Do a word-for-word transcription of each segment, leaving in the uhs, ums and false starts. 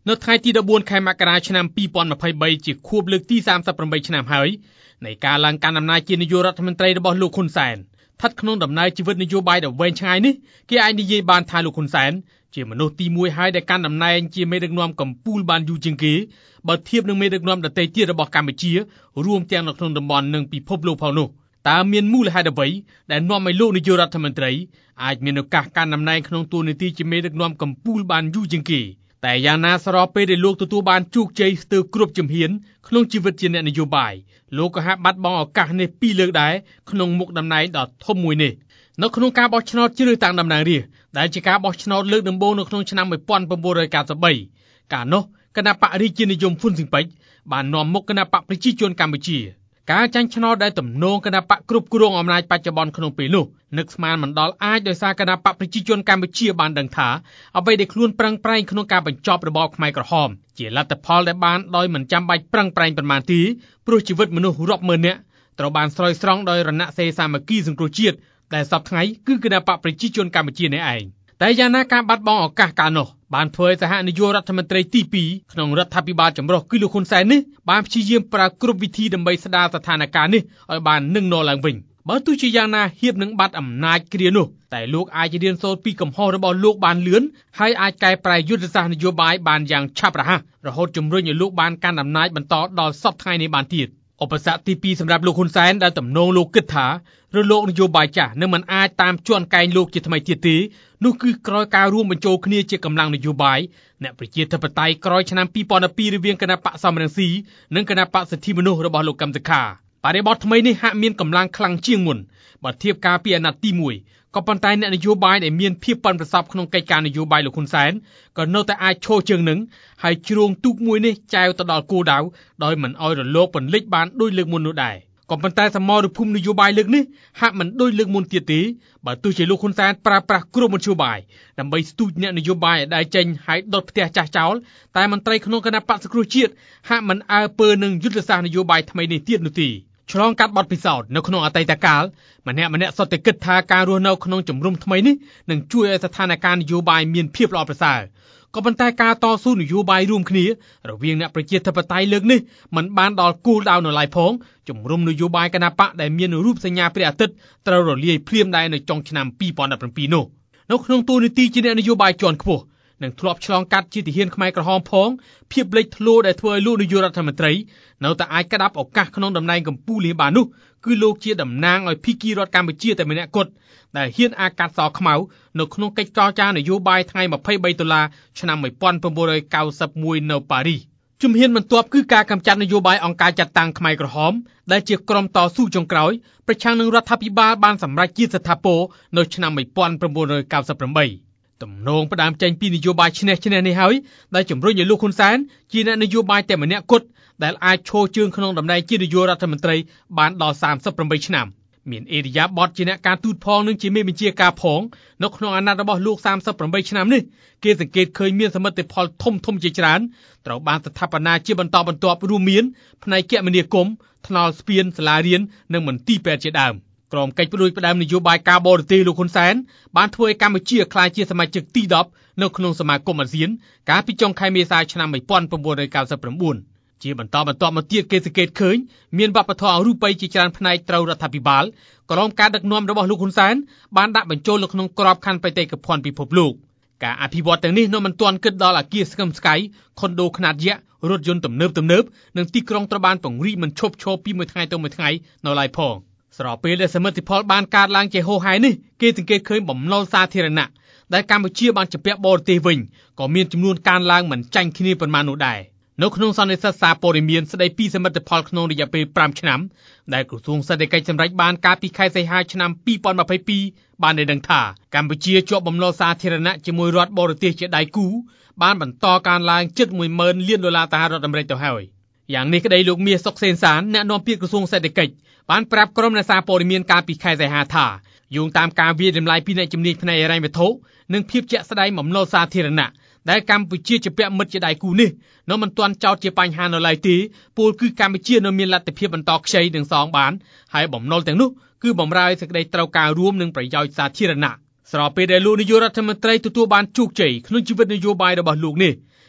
នៅថ្ងៃទីដប់បួនខែមករាឆ្នាំពីរពាន់ម្ភៃបីជាខួបលើកទីសាមសិបប្រាំបីឆ្នាំហើយនៃការឡើងកាន់អំណាចជានាយករដ្ឋមន្ត្រីរបស់លោកហ៊ុនសែនស្ថិតក្នុងដំណើរជីវិតនយោបាយដ៏វែងឆ្ងាយនេះគេអាចនិយាយបានថាលោកហ៊ុនសែនជាមនុស្សទីមួយហើយដែលកាន់តំណែងជាមេដឹកនាំកម្ពុជាបានយូរជាងគេបើធៀបនឹងមេដឹកនាំដទៃទៀតរបស់កម្ពុជារួមទាំងនៅក្នុងតំបន់និងពិភពលោកផងនោះតើមានមូលហេតុអ្វីដែលនាំឲ្យលោកនាយករដ្ឋមន្ត្រីអាចមានឱកាសកាន់តំណែងក្នុងតួនាទីជាមេដឹកនាំកម្ពុជាបានយូរជាងគេតែយ៉ាងណាសរុបពេលដែលលោកទទួលបានជោគជ័យស្ទើរគ្រប់ជំហានក្នុងជីវិតជាអ្នកនយោបាយលោកក៏ហាក់បាត់បង់ឱកាសនេះពីរលើកដែរក្នុងមុខតំណែងដ៏ធំមួយនេះនៅក្នុងការបោះឆ្នោតជ្រើសតាំងតំណាងរាស្ត្រដែលជាការបោះឆ្នោតលើកដំបូងនៅក្នុងឆ្នាំmột nghìn chín trăm chín mươi baកាលនោះគណៈបករាជានិយមហ៊ុនស៊ិនប៉ិចបាននាំមុខគណៈបកប្រជាជនកម្ពុជាការចាញ់ឆ្នោតដែលទំនងគណៈបកគ្រប់គ្រងអំណាចបច្ចុប្បន្នក្នុងពេលនោះនឹកស្មានមិនដល់អាចដោយសារគណៈបកប្រជាជនកម្ពុជាបានដឹងថាអ្វីដែលខ្លួនប្រឹងប្រែងក្នុងការបញ្ចប់របបខ្មែរក្រហមជាលទ្ធផលដែលបានដោយមិនចាំបាច់ប្រឹងប្រែងប៉ុន្មានទេព្រោះជីវិតមនុស្សរាប់ម៉ឺននាក់ត្រូវបានស្រោចស្រង់ដោយរណសិរ្សសាមគ្គីសង្គ្រោះជាតិដែលសពថ្ងៃគឺគណៈបកប្រជាជនកម្ពុជានេះឯងតែយ៉ាងណាការបាត់បង់ឱកាសកាលនោះបានធ្វើឲ្យសហនាយករដ្ឋមន្ត្រីទីពីរក្នុងរដ្ឋាភិបាលចម្រុះគឺលោកហ៊ុនសែននេះបានព្យាយាមប្រើគ្រប់វិធីដើម្បីស្ដារស្ថានភាពនេះឲ្យបាននឹងនរឡើងវិញបើទោះជាយ៉ាងណាហៀបនឹងបាត់អំណាចគ្រានោះតែលោកអាចរៀនសូត្រពីកំហុសរបស់លោកបានលឿនហើយអាចកែប្រែយុទ្ធសាស្ត្រនយោបាយបានយ៉ាងឆាប់រហ័សរហូតជំរុញឲ្យលោកបានកាន់អំណាចបន្តដល់សពថ្ងៃនេះបានទៀតឧបសគ្គទីពីរសម្រាប់លោកហ៊ុនសែនដែលទំនងលោកគិតថារលកនយោបាយចាស់នឹងមិនអាចតាមជាន់កែងលោកជាថ្មីទៀតទេនោះគឺក្រោយការរួមបញ្ចូលគ្នាជាកម្លាំងនយោបាយអ្នកប្រជាធិបតេយ្យក្រោយឆ្នាំពីរពាន់một haiរវាងគណៈបកសំរងស៊ីនិងគណៈបកសិទ្ធិមនុស្សរបស់លោកកឹមសុខាបរិបទថ្មីនេះហាក់មានកម្លាំងខ្លាំងជាងមុនបើធៀបការពីអាណត្តិទីមួយក៏ប៉ុន្តែអ្នកនយោបាយដែលមានភាពប៉ិនប្រសប់ក្នុងកិច្ចការនយោបាយលោកហ៊ុនសែនក៏នៅតែអាចឈរជើងនឹងហើយជ្រងទូកមួយនេះចែវទៅដល់គោលដៅដោយមិនអោយរលកពន្លិចបានដូចលើកមុននោះដែរក៏ប៉ុន្តែសមរភូមិនយោបាយលើកនេះហាក់មិនដូចលើកមុនទៀតទេបើទោះជាលោកហ៊ុនសែនប្រើប្រាស់គ្រប់មធ្យោបាយដើម្បីស្ទូចអ្នកនយោបាយឲ្យដើរចេញហើយដុតផ្ទះចាស់ចោលតែមន្ត្រីក្នុងគណៈបក្សសង្គ្រោះជាតិហាក់មិនអើពើនឹងយុទ្ធសាស្ត្រនយោបាយថ្មីនេះទៀតនោះទេឆ្លងកាត់បទពិសោធន៍នៅក្នុងអតីតកាលម្នាក់ម្នាក់សុទ្ធតែគិតថាការរស់នៅក្នុងជំរំថ្មីនេះនឹងជួយឲ្យស្ថានភាពនយោបាយមានភាពល្អប្រសើរក៏ប៉ុន្តែការតស៊ូនយោបាយរួមគ្នារវាងអ្នកប្រជាធិបតេយ្យលើកនេះមិនបានដល់គោលដៅនៅឡើយផងជំរុំនយោបាយគណបកដែលមានរូបសញ្ញាព្រះអាទិត្យត្រូវរលាយភ្លាមដែរនៅចុងឆ្នាំពីរពាន់ដប់ប្រាំពីរនោះនៅក្នុងតួនាទីជាអ្នកនយោបាយជាន់ខ្ពស់និងធ្លាប់ឆ្លងកាត់ជាទាហានខ្មែរក្រហមផងភាពលេចធ្លោដែលធ្វើឲ្យលោកនាយករដ្ឋមន្ត្រីនៅតែអាចក្តាប់ឱកាសក្នុងតំណែងកម្ពុជាបាននោះគឺលោកជាតំណាងឲ្យភីគីរដ្ឋកម្ពុជាតែម្នាក់គត់ដែលហ៊ានអាកាត់សខ្មៅនៅក្នុងកិច្ចចរចានយោបាយថ្ងៃម្ភៃបីតុលាឆ្នាំmột nghìn chín trăm chín mươi mốtនៅប៉ារីសជំហានបន្ទាប់គឺការកម្ចាត់នយោបាយអង្គការចាត់តាំងខ្មែរក្រហមដែលជាក្រុមតស៊ូចុងក្រោយប្រឆាំងនឹងរដ្ឋាភិបាលបានសម្រេចជាស្ថាពរនៅឆ្នាំmột nghìn chín trăm chín mươi támទំនងផ្ដើមចេញពីនយោបាយឈ្នះឈ្នះនេះហើយដែលជំរុញឲ្យលោកហ៊ុនសែនជាអ្នកនយោបាយតែម្នាក់គត់ដែលអាចឈរជើងក្នុងតំណែងជានាយករដ្ឋមន្ត្រីបានដល់សាមសិបប្រាំបីឆ្នាំមានអេរិយាបថជាអ្នកការទូតផងនិងជាមេបញ្ជាការផងនៅក្នុងអាណត្តិរបស់លោកសាមសិបប្រាំបីឆ្នាំនេះគេសង្កេតឃើញមានសមិទ្ធផលធំធំជាច្រើនត្រូវបានស្ថាបនាជាបន្តបន្ទាប់រួមមានផ្នែកគមនាគមន៍ថ្នល់ស្ពានសាលារៀននិងមន្ទីរពេទ្យជាដើមក្រុមកិច្ចផ្ដួចផ្ដើមនយោបាយការបរទេសលោកហ៊ុនសែនបានធ្វើឲ្យកម្ពុជាក្លាយជាសមាជិកទីដប់នៅក្នុងសមាគមអាស៊ានកាលពីចុងខែមេសាឆ្នាំmột nghìn chín trăm chín mươi chínជាបន្តបន្ទាប់មកទៀតគេសង្កេតឃើញមានវប្បធម៌អរូបីជាច្រើនផ្នែកត្រូវរដ្ឋាភិបាលក្រោមការដឹកនាំរបស់លោកហ៊ុនសែនបានដាក់បញ្ចូលនៅក្នុងក្របខ័ណ្ឌបេតិកភណ្ឌពិភពលោកការអភិវឌ្ឍទាំងនេះនៅមិនទាន់គិតដល់អគារស្កឹមស្កៃខុនដូខ្នាតយក្សរថយន្តទំនើបទំនើបនិងទីក្រុងត្រូវបានពង្រីកមិនឈប់ឈរពីមួយថ្ងៃទៅមួយថ្ងៃនៅឡើយផងស្របពេលដែលសមិទ្ធផលបានកើតឡើងជាហូរហែនេះគេសង្កេតឃើញបំណុលសាធារណៈដែលកម្ពុជាបានជំពាក់បរទេសវិញក៏មានចំនួនកើនឡើងមិនចាញ់គ្នាប៉ុន្មាននោះដែរនៅក្នុងសន្និសីទសារព័ត៌មានស្ដីពីសមិទ្ធផលក្នុងរយៈពេលប្រាំឆ្នាំដែលក្រសួងសេដ្ឋកិច្ចសម្រេចបានកាលពីខែសីហាឆ្នាំពីរពាន់ម្ភៃពីរបានឲ្យដឹងថាកម្ពុជាជាប់បំណុលសាធារណៈជាមួយរដ្ឋបរទេសជាដៃគូបានបន្តកើនឡើងជិតមួយម៉ឺនលានដុល្លារសហរដ្ឋអាមេរិកទៅហើយយ៉ាងនេះក្តីលោកមាសសុកសេនសានអ្នកនាំពាក្យក្រសួងសេដ្ឋកិច្ចបានប្រាប់ក្រុមអ្នកសារព័ត៌មានកាលពីខែសីហាថាយោងតាមការវិភាគតម្លៃពីអ្នកជំនាញផ្នែកហិរញ្ញវត្ថុនិងភាពជាក់ស្ដែងបំណុលសាធារណៈដែលកម្ពុជាជាពាក់មិត្តជាដៃគូនេះនៅមិនទាន់ចោទជាបញ្ហានៅឡើយទេពលគឺកម្ពុជានៅមានលទ្ធភាពបន្តខ្ចីនឹងសងបានហើយបំណុលទាំងនោះគឺបំរើសេចក្តីត្រូវការរួមនិងប្រយោជន៍សាធារណៈស្របពេលដែលលោកនាយករដ្ឋមន្ត្រីទទួលបានជោគជ័យក្នុងជីវិតនយោបាយរបស់លោកនេះ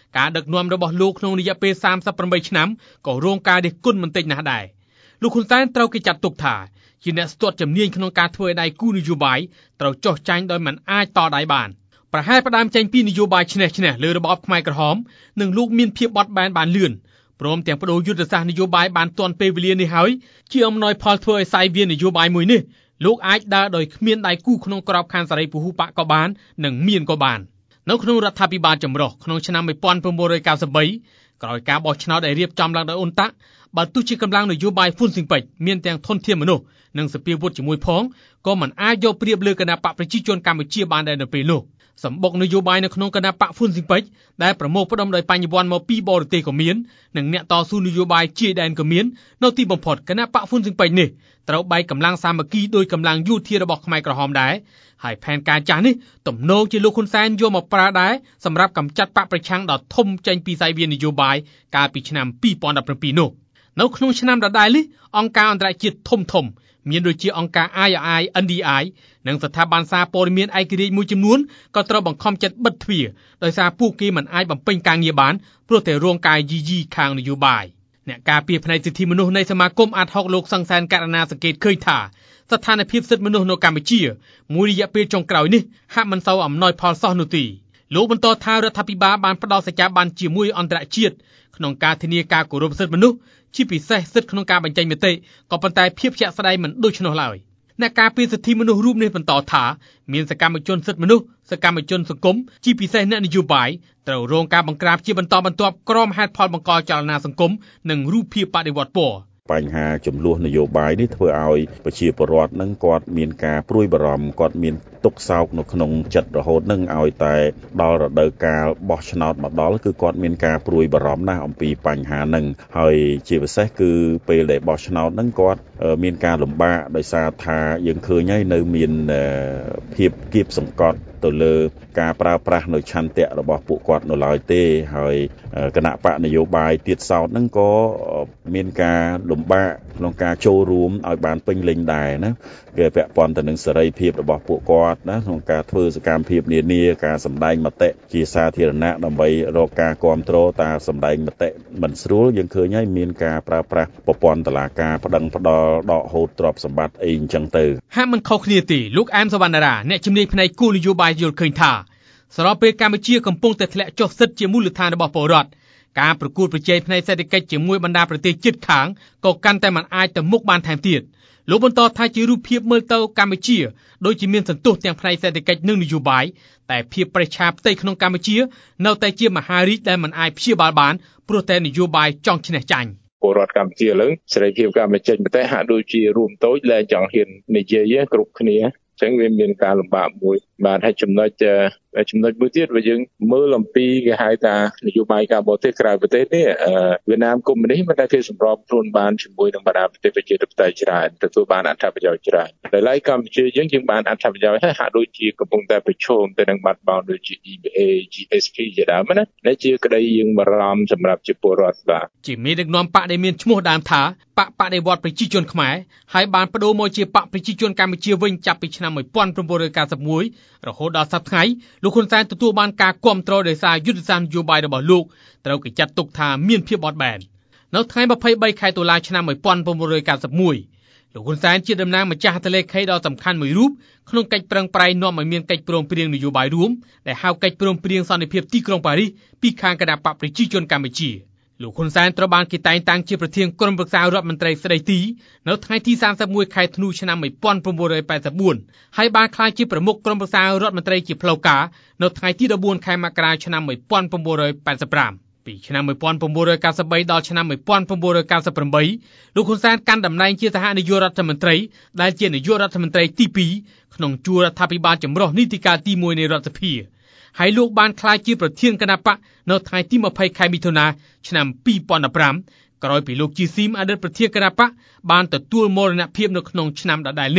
ការដឹកនាំរបស់លោកក្នុងរយៈពេលសាមសិបប្រាំបីឆ្នាំក៏រងការរិះគន់មិនតិចណាស់ដែរលោកហ៊ុនសែនត្រូវគេចាត់ទុកថាជាអ្នកស្ទាត់ជំនាញក្នុងការធ្វើឲ្យដៃគូនយោបាយត្រូវចុះចាញ់ដោយមិនអាចតដៃបានប្រហែលផ្ដើមចេញពីនយោបាយឈ្នះឈ្នះលើរបបខ្មែរក្រហមនិងលោកមានភាពបត់បែនបានលឿនព្រមទាំងបដូរយុទ្ធសាស្ត្រនយោបាយបានទាន់ពេលវេលានេះហើយជាអំណោយផលធ្វើឲ្យសាយវាននយោបាយមួយនេះលោកអាចដើរដោយគ្មានដៃគូក្នុងក្របខ័ណ្ឌសេរីពហុបកក៏បាននិងមានក៏បាននៅក្នុងរដ្ឋាភិបាលចម្រុះក្នុងឆ្នាំmột nghìn chín trăm chín mươi baក្រោយការបោះឆ្នោតដែលរៀបចំឡើងដោយអ៊ុនតាក់បើទោះជាកម្លាំងនយោបាយហ្វុនស៊ិនប៉ិចមានទាំងធនធានមនុស្សនិងសភាវុធជាមួយផងក៏មិនអាចយកប្រៀបលើគណៈបកប្រជាជនកម្ពុជាបានដែរនៅពេលនោះសម្បុកនយោបាយនៅក្នុងគណៈបកហ្វុនស៊ិនប៉ិចដែលប្រមូលផ្ដុំដោយបញ្ញវន្តមកពីបរទេសក៏មាននិងអ្នកតស៊ូនយោបាយជាយដែនក៏មាននៅទីបំផុតគណៈបកហ្វុនស៊ិនប៉ិចនេះត្រូវបែកកម្លាំងសាមគ្គីដោយកម្លាំងយោធារបស់ខ្មែរក្រហមដែរហើយផែនការចាស់នេះទំនងជាលោកហ៊ុនសែនយកមកប្រើដែរសម្រាប់កម្ចាត់បកប្រឆាំងដ៏ធំចេញពីសាយវាននយោបាយកាលពីឆ្នាំtwo thousand seventeenនោះនៅក្នុងឆ្នាំដដែលនេះអង្គការអន្តរជាតិធំធំមានដូចជាអង្គការ I R I N D I និងស្ថាប័នសារព័ត៌មានឯករាជ្យមួយចំនួនក៏ត្រូវបង្ខំចិត្តបិទទ្វារដោយសារពួកគេមិនអាចបំពេញការងារបានព្រោះតែរងការយីយីខាងនយោបាយអ្នកការពារផ្នែកសិទ្ធិមនុស្សនៃសមាគមអាតហុកលោកសង្សានករណាសង្កេតឃើញថាស្ថានភាពសិទ្ធិមនុស្សនៅកម្ពុជាមួយរយៈពេលចុងក្រោយនេះហាក់មិនសូវអំណោយផលសោះនោះទេលោកបន្តថារដ្ឋាភិបាលបានផ្ដល់សច្ចាប័នជាមួយអន្តរជាតិក្នុងការធានាការគោរពសិទ្ធិមនុស្សជាពិសេសសិទ្ធិក្នុងការបញ្ចេញមតិក៏ប៉ុន្តែភាពជាក់ស្ដែងមិនដូច្នោះឡើយអ្នកការពារសិទ្ធិមនុស្សរូបនេះបន្តថាមានសកម្មជនសិទ្ធិមនុស្សសកម្មជនសង្គមជាពិសេសអ្នកនយោបាយត្រូវរងការបង្ក្រាបជាបន្តបន្ទាប់ក្រោមហេតុផលបង្កចលនាសង្គមនិងរូបភាពបដិវត្តពណ៌បញ្ហាចំនួននយោបាយនេះធ្វើឲ្យប្រជាពលរដ្ឋនឹងគាត់មានការព្រួយបារម្ភគាត់មានទុក្ខសោកនៅក្នុងចិត្តរហូតនឹងឲ្យតែដល់រដូវកាលបោះឆ្នោតមកដល់គឺគាត់មានការព្រួយបារម្ភណាស់អំពីបញ្ហានឹងហើយជាពិសេសគឺពេលដែលបោះឆ្នោតនឹងគាត់មានការលំបាកដោយសារថាយើងឃើញហើយនៅមានភាពគៀបសង្កត់ទៅលើការប្រើប្រាស់នៅឆន្ទៈរបស់ពួកគាត់នៅឡើយទេហើយគណៈបកនយោបាយទៀតសោតហ្នឹងក៏មានការលំបាកក្នុងការចូលរួមឲ្យបានពេញលេញដែរណាគេពាក់ព័ន្ធទៅនឹងសេរីភាពរបស់ពួកគាត់ណាក្នុងការធ្វើសកម្មភាពនានាការសម្ដែងមតិជាសាធារណៈដើម្បីរកការគ្រប់គ្រងតាសម្ដែងមតិមិនស្រួលយើងឃើញហើយមានការប្រើប្រាស់ប្រព័ន្ធតុលាការប្តឹងផ្តល់ដកហូតទ្រព្យសម្បត្តិអីអញ្ចឹងទៅហាក់មិនខុសគ្នាទេលោកអែមសវណ្ណារាអ្នកជំនាញផ្នែកគោលនយោបាយយល់ឃើញថាស្របពេលកម្ពុជាកំពុងតែធ្លាក់ចុះសិទ្ធិជាមូលដ្ឋានរបស់ពលរដ្ឋការប្រកួតប្រជែងផ្នែកសេដ្ឋកិច្ចជាមួយបណ្ដាប្រទេសជិតខាងក៏កាន់តែមិនអាចទៅមុខបានថែមទៀតលោកបន្តថាជារូបភាពមើលទៅកម្ពុជាដូចជាមានសន្ទុះទាំងផ្នែកសេដ្ឋកិច្ចនិងនយោបាយតែភាពប្រឆាផ្ទៃក្នុងកម្ពុជានៅតែជាមហារីកដែលមិនអាចព្យាបាលបានព្រោះតែនយោបាយចង់ឈ្នះចាញ់ពលរដ្ឋកម្ពុជាលើសេរីភាពការបញ្ចេញមតិហាក់ដូចជារួមតូចលែងចង់ហ៊ាននិយាយគ្រប់គ្នាអញ្ចឹងវាមានការលំបាកមួយបាទហើយចំណុចចំណុចមួយទៀតបើយើងមើលអំពីគេហៅថានយោបាយការបរទេសក្រៅប្រទេសនេះវៀតណាមកុម្មុយនីសមិនដែលគេសម្របខ្លួនបានជាមួយនឹងបណ្ដាប្រទេសប្រជាធិបតេយ្យច្រើនទទួលបានអត្ថប្រយោជន៍ច្រើនតែឡើយកម្ពុជាយើងយើងបានអត្ថប្រយោជន៍ហើយហាក់ដូចជាកំពុងតែប្រឈមទៅនឹងបាត់បង់ដូចជា E B A G S P ជាដើមណានេះជាក្តីយើងបារម្ភសម្រាប់ជាពលរដ្ឋបាទជាមេដឹកនាំបកដែលមានឈ្មោះដើមថាបកបដិវត្តប្រជាជនខ្មែរហើយបានបដូរមកជាបកប្រជាជនកម្ពុជាវិញចាប់ពីឆ្នាំmột nghìn chín trăm chín mươi mốtរហូតដល់សប្តាហ៍ថ្ងៃលោកហ៊ុនសែនទទួលបានការគាំទ្រដោយសារយុទ្ធសាស្ត្រនយោបាយរបស់លោកត្រូវគេចាត់ទុកថាមានភាពបត់បែននៅថ្ងៃยี่สิบสามខែតុលាឆ្នាំmột nghìn chín trăm chín mươi mốtលោកហ៊ុនសែនជាតំណាងម្ចាស់ហត្ថលេខីដ៏សំខាន់មួយរូបក្នុងកិច្ចប្រឹងប្រែងនាំឲ្យមានកិច្ចព្រមព្រៀងនយោបាយរួមដែលហៅកិច្ចព្រមព្រៀងសន្តិភាពទីក្រុងប៉ារីសពីខាងគណៈបកប្រជាជនកម្ពុជាលោកហ៊ុនសែនត្រូវបានគេតែងតាំងជាប្រធានក្រុមប្រឹក្សារដ្ឋមន្ត្រីស្ដីទីនៅថ្ងៃទីសាមសិបមួយខែធ្នូឆ្នាំmột nghìn chín trăm tám mươi tưហើយបានក្លាយជាប្រមុខក្រុមប្រឹក្សារដ្ឋមន្ត្រីជាផ្លូវការនៅថ្ងៃទី14ខែមករាឆ្នាំmột nghìn chín trăm tám mươi lămពីឆ្នាំmột nghìn chín trăm chín mươi baដល់ឆ្នាំmột nghìn chín trăm chín mươi támលោកហ៊ុនសែនកាន់តំណែងជាសហនាយករដ្ឋមន្ត្រីដែលជានាយករដ្ឋមន្ត្រីទីពីរក្នុងជួររដ្ឋាភិបាលចម្រុះនីតិកាលទីមួយនៃរដ្ឋសភាហើយលោកបានក្លាយជាប្រធានគណៈបកនៅថ្ងៃទីยี่สิบខែមិថុនាឆ្នាំtwo thousand fifteenក្រោយពីលោកជីស៊ីមអតីតប្រធានគណៈបកបានទទួលមរណភាពនៅក្នុងឆ្នាំដដែលនេះ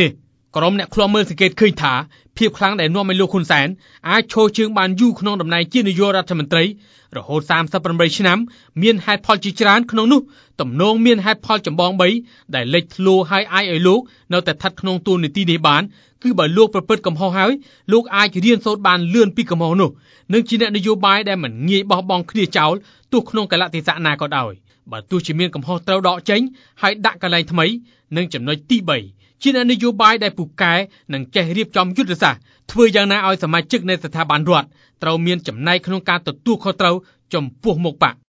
ក្រុមអ្នកឃ្លាំមើលសង្កេតឃើញថាភាពខ្លាំងដែលនាំឲ្យលោកហ៊ុនសែនអាចឈរជើងបានយូរក្នុងតំណែងជានាយករដ្ឋមន្ត្រីរហូតសាមសិបប្រាំបីឆ្នាំមានហេតុផលជាច្រើនក្នុងនោះទំនងមានហេតុផលចម្បងបីដែលលេចធ្លោហើយអាចឲ្យលោកនៅតែស្ថិតក្នុងតួនាទីនេះបានគឺបើលោកប្រព្រឹត្តកំហុសហើយលោកអាចរៀនសូត្របានលឿនពីកំហុសនោះនិងជាអ្នកនយោបាយដែលមិនងាយបោះបង់គ្នាចោលទោះក្នុងកលៈទេសៈណាក៏ដោយបើទោះជាមានកំហុសត្រូវដកចេញហើយដាក់កន្លែងថ្មីនិងចំណុចទីបីជាអ្នកនយោបាយដែលពូកែនិងចេះរៀបចំយុទ្ធសាស្ត្រធ្វើយ៉ាងណាឲ្យសមាជិកនៃស្ថាប័នរដ្ឋត្រូវមានចំណែកក្នុងការទទួលខុសត្រូវចំពោះមុខបក